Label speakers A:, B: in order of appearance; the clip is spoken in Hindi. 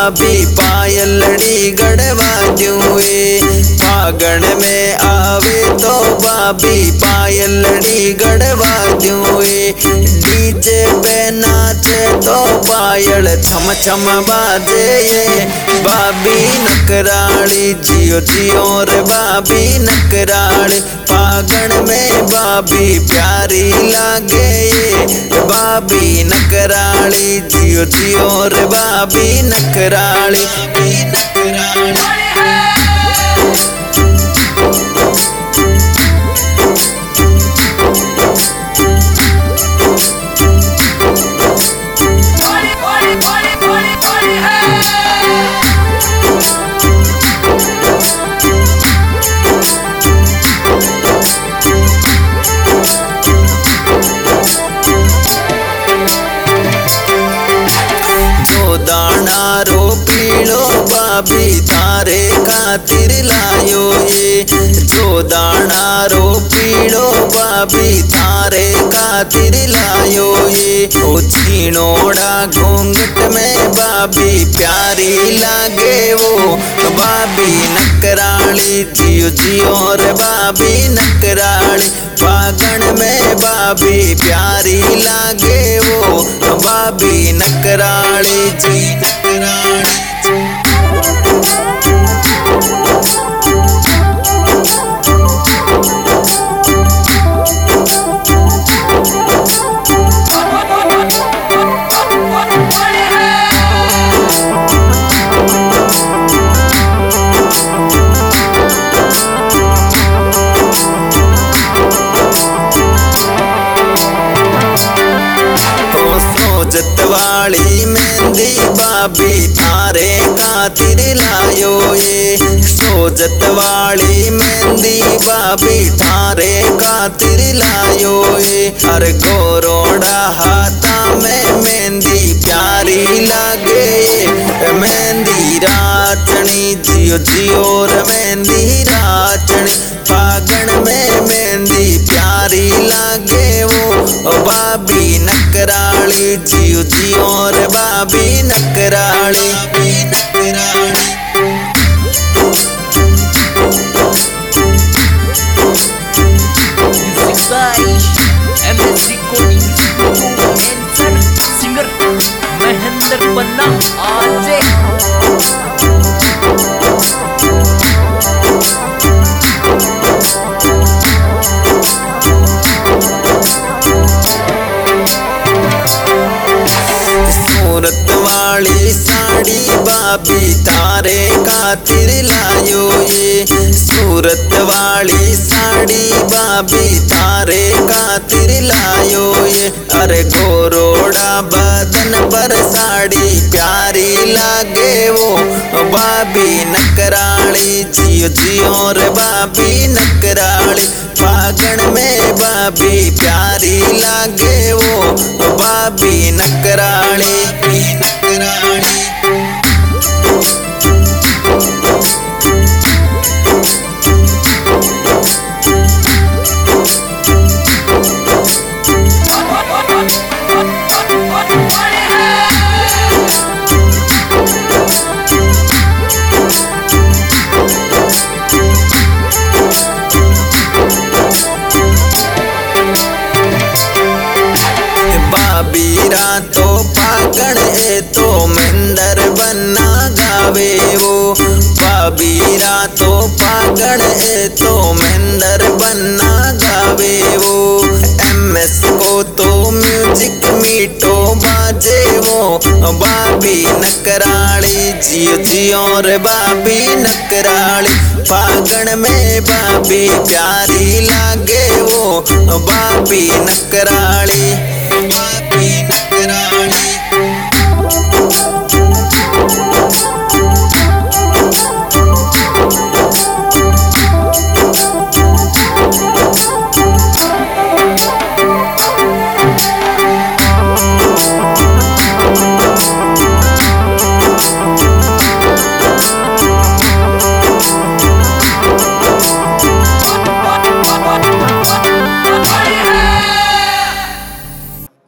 A: भाभी पायलड़ी गड़वा दूँ। फागण में आवे तो भाभी पायलड़ी गड़वा दूँ। डीजे पे नाचे तो पायल छम छम बाजे। भाभी नकराली जियो जियो रे भाभी नकराली। फागण में भाभी प्यारी लागे। भाभी नकराली जियो जियो रे भाभी नकराली। दाना रो पीलो भाभी थारे खातिर लायो। जो दाना रो पीलो भाभी थारे खातिर लायो। ओ छीनोड़ा घूंघट में भाभी प्यारी लागे वो। भाभी नकराली जियो जियो रे भाभी नकराली। फागण में भाभी प्यारी लागे वो। भाभी नकराली जी नकराली। जतवाली मेहंदी भाभी थारे खातिर लायो। सोजत वाली मेहंदी भाभी थारे खातिर लायो। अरे गोरोड़ा हाथा में मेहंदी प्यारी लागे। मेहंदी राचनी जियो जियो रे मेहंदी राचनी। फागण में मेहंदी प्यारी लागे वो। भाभी नकराली जियो जियो रे भाभी नकराली।
B: सिंगर महेंद्र पन्ना आजे।
A: सूरत वाली साड़ी भाभी थारे खातिर लायो। सूरत वाली साड़ी भाभी थारे खातिर लायो। अरे गोरोड़ा बदन पर साड़ी प्यारी लागे वो। भाभी नकराली जियो जियो रे भाभी नकराली। फागण में भाभी प्यारी लागे वो। भाभी नकराली नकराली। भाभीरा तो फागण ए तो महेंद्र बन्ना गावे वो। भाभीरा तो फागण ए तो महेंद्र बन्ना गावे वो। MS को तो म्यूजिक मीठो बाजे वो। भाभी नकराली जियो जियो रे भाभी नकराली। फागण में भाभी प्यारी लागे वो। भाभी नकराली भाभी।